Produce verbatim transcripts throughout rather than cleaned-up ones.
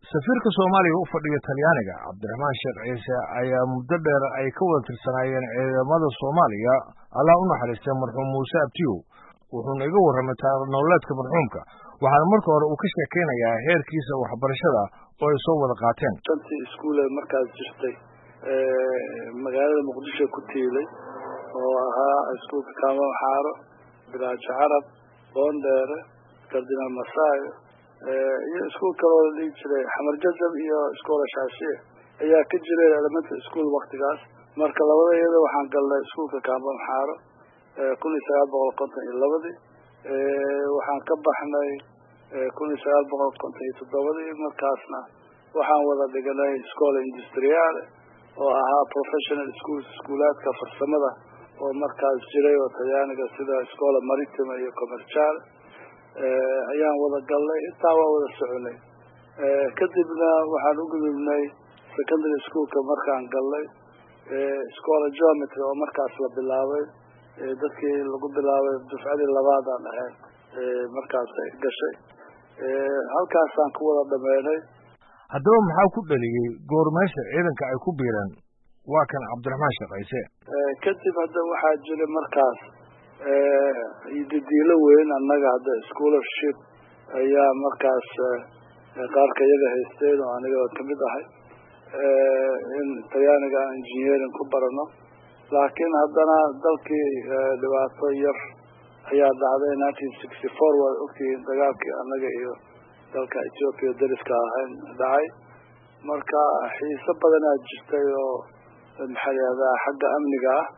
safiirka Soomaaliya u fadhiya Talyaaniga Cabdiraxmaan Sheekh Ciise ayaa muddo dheer ay ka wada tirsanayeen ciidamada Soomaaliya Allah u naxariistay marxuum Muuse Abtiyo wuxuuna iga warramay taariikh nololeedka marxuumka waxaana marka hore uu ka sheekeynayaa heerkiisa waxbarashada oo ay soo wada qaateen shantii iskuul ee markaas jirtay ee magaalada Muqdisho ku tiilay oo ahaa iskuulka Kaamo Xaaro Bilaash Carab Boondere Kardinal Masaayo iyo iskuul kale oo la jiray Xamar Jajab iyo iskool Shaashiye ayaa ka jiray elementary school waqtigaas marka labada iyada waxaan galnay iskuulka Kaamo Xaaro kun iyo sagaal boqol konton iyo laba ee waxaan ka baxnay kun iyo sagaal boqol konton iyo toddoba markaasna waxaan wada dhiganay iskool industrial oo ahaa professional schools iskuulaadka farsamada oo markaas jiray oo Talyaaniga sida iskoola maritime iyo commercial ee ayaan wada galnay intaa waa wada soconay ee kadibna waxaan u gudubnay secondary schoolka markaan galnay ee iskoola geometry oo markaas la bilaabay ee dadkii lagu bilaabay dufcadii labaad aan ahayn ee markaas ay gashay ee halkaas aan ku wada dhameynay haddaba maxaa ku dhaliyay goormeesha ciidanka ay ku biireen waa kan Cabdiraxmaan Sheekh Ciise ee kadib hadda waxaa jiray markaas ee iddiilo weyn annaga hadda scholarship ayaa markaas qaarka iyaga haysteen oo aniga kamid ahay ee in Talyaaniga engineering ku barano laakiin haddana dalkii dhibaato yar ayaa dhacday nineteen sixty-four waa ogtihiin dagaalkii annaga iyo dalka Ethiopia dariska ahayn dhacay marka xiiso badan ayaa jirtay oo maxaliyada xagga amniga ah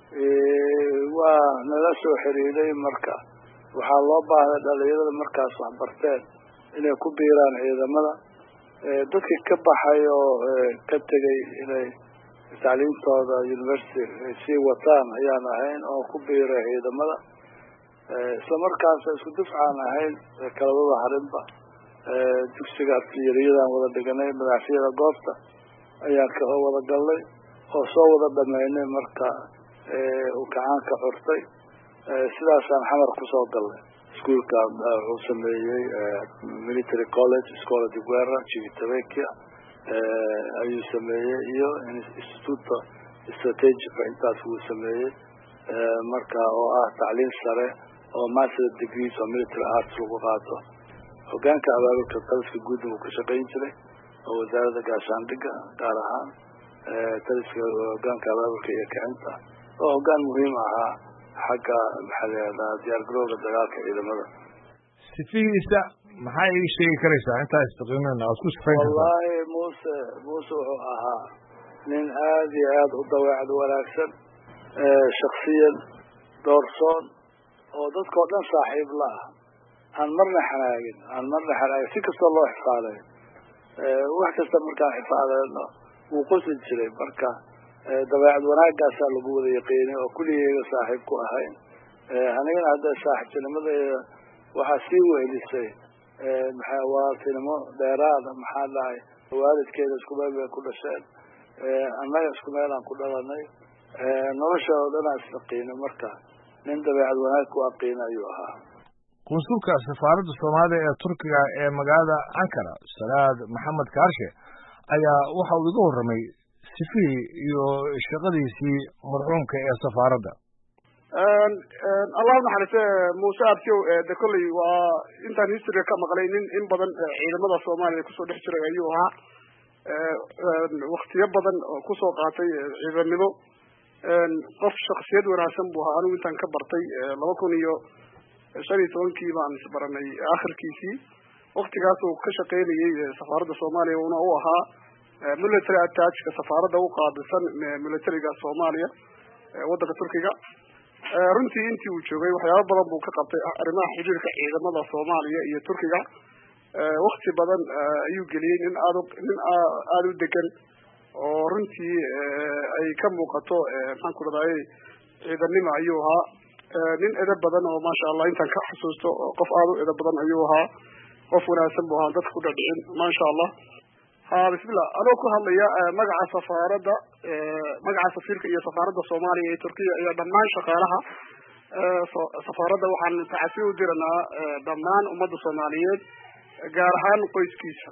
ee waa nala soo xiriiray marka waxaa loo baahnay dhalinyarada markaas wax barteen inay ku biiraan ciidamada ee dadkii ka baxay oo ka tegay inay tacliintooda university si wataan ayaan ahayn oo ku biiray ciidamada ee isla markaas isku dufcaan ahayn kala wada harinba ee dugsiga artilleriyadan wada dhiganay madaxyada goobta ayaa ka wada galnay oo soo wada dhameynay marka ee uu kacaanka xurtay ee sidaasaan xamar ku soo galnay iskuulka uu sameeyay military college Scuola di Guerra Civitavecchia ee ayuu sameeyay iyo instituto strategic intaas uu sameeyay ee marka oo ah tacliin sare oo master degrees oo military arts lagu qaato hoggaanka abaabulka dalka guud uu ka shaqeyn jiray oo wasaaradda gaashaandhigga gaar ahaan ee taliska hoggaanka abaabulka iyo kicinta oo hoggaan muhiim ahaa xagga maxaliyada diyaar garowga dagaalka ciidamada sifiisa maxay ii sheegi karaysaa intaa istiqaamana aad ku sifayn wallahi Muuse Muuse wuxuu ahaa nin aad iyo aad u dabeecad wanaagsan ee shakhsiyan doorsoon oo dadkoo dhan saaxiib la ah aan marna xanaagin aan marna xanaagin si kastoo loo xifaalay ee wax kasta markaan xifaalayno wuu qosin jiray marka dabeecad wanaagaasaa lagu wada yaqiinay oo kulligeega saaxiib ku ahayn ee anigana hadda saaxiibtinimadeeda waxaa sii weelisay ee maxaa waaltinimo dheeraada maxaa dhahay waalidkeeda isku meel bay ku dhasheen ee annaga isku meel aan ku dhalanay ee nolosha oo dhan aan isyaqiinay marka nin dabeecad wanaag ku aqiina ayuu ahaa qunsulka safaaradda Soomaaliya ee Turkiga ee magaalada Ankara Salaad Maxamed Kaarshe ayaa waxa uu iga warramay sifii iyo shaqadiisii marxuumka ee safaaradda een een Allah naxariisto Muuse Abtiyo ee kulli waa intaan history ka maqlay nin in badan ciidamada Soomaaliya ku soo dhex jiray ayuu ahaa ee waqtiyo badan oo ku soo qaatay ciidanimo een qof shakhsiyad wanaagsan buu ahaa anigu intaan ka bartay laba kun iyo shan iyo toban baan baranay aakhirkiisii waqtigaas uu ka shaqeynayay safaaradda Soomaaliya oo uu ahaa military attachka safaaradda u qaabilsan militariga Soomaaliya waddanka Turkiga runtii intii uu joogay waxyaabo badan buu ka qabtay arrimaha xiriirka ciidamada Soomaaliya iyo Turkiga waqti badan ayuu geliyay nin aad nin aad u degan oo runtii ay ka muuqato maxaan ku raday ciidanimo ayuu ahaa nin edeb badan oo maasha Allah intaan ka xasuusto qof aad u edeb badan ayuu ahaa qof wanaagsan buu ahaa dadku dhadhicin maasha Allah ha bismillah anoo ku hadlaya magaca safaaradda magaca safiirka iyo safaaradda Soomaaliya ee Turkiga iyo dhammaan shaqaalaha safaaradda waxaan tacasiyo u diranaa dhammaan ummadda Soomaaliyeed gaar ahaan qoyskiisa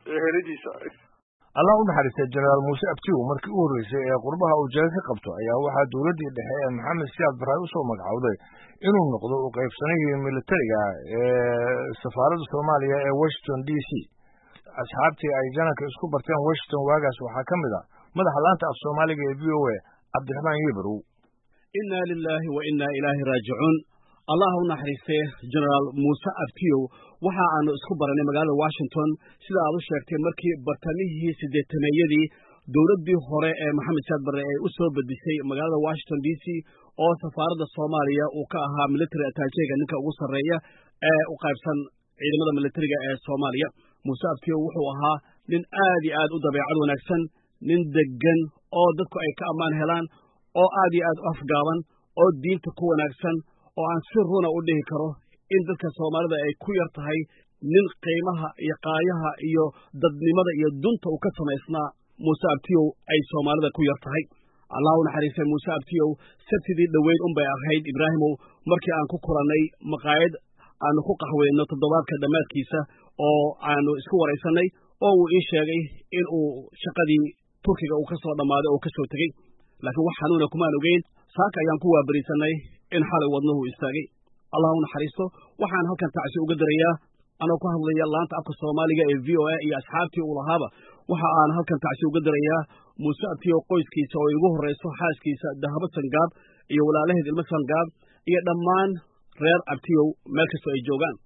heladiisa. Allah u naxariistay General Muuse Abtiw markii uu horeysay ee qurbaha uu jeelka ka qabto ayaa waxaa dawladii dhexe ee Maxamed Siyaad Barre u soo magacawday inuu noqdo u qaybsanayay militariga ee safaaradda Soomaaliya ee Washington D C asxaabtii ay janaka isku barteen Washington waagaas waxaa ka mid ah madaxa laanta af Soomaaliga ee V O A Cabdiraxmaan Yebarow. Inna lillahi wa inna ilaahi raaji'uun. Allah u naxariistay General Muuse Abtiw waxa aanu isku baranay magaalada Washington sida aad u sheegtay markii bartamihii sideetameeyadii dawladdii hore ee Maxamed Siyaad Barre ay u soo bedisay magaalada Washington D C oo safaaradda Soomaaliya uu ka ahaa military attaché-ga ninka ugu sarreeya ee u qaybsan ciidamada militariga ee Soomaaliya. Muuse Abtiw wuxuu ahaa nin aad iyo aad u dabeecad wanaagsan, nin degan oo dadku ay ka ammaan helaan, oo aad iyo aad u afgaaban, oo diinta ku wanaagsan, oo aan si runa u dhihi karo in dadka Soomaalida ay ku yar tahay nin qiimaha iyo qaayaha iyo dadnimada iyo dunta uu ka samaysnaa Muuse Abtiw ay Soomaalida ku yar tahay. Allah u naxariistay Muuse Abtiw sabtidii dhaweyd un bay ahayd Ibraahimow markii aan ku kulannay maqaayad aanu ku qaxweyno toddobaadka dhammaadkiisa oo aanu isku waraysanay oo uu ii sheegay in uu shaqadii Turkiga uu ka soo dhammaaday oo ka soo tegey laakiin wax xanuuna kumaan ogeyn saaka ayaan ku waabarisanay in xalay wadnuhu istaagay. Allah u naxariisto waxaan halkan tacsi uga dirayaa anoo ku hadlaya laanta afka Soomaaliga ee V O A iyo asxaabtii uu lahaaba waxa aan halkan tacsi uga dirayaa Muuse Abtiw qoyskiisa oo igu horeyso xaaskiisa Dahabo Sangaab iyo walaalaheed Ilmo Sangaab iyo dhammaan reer Abtiw meel kasta ay joogaan.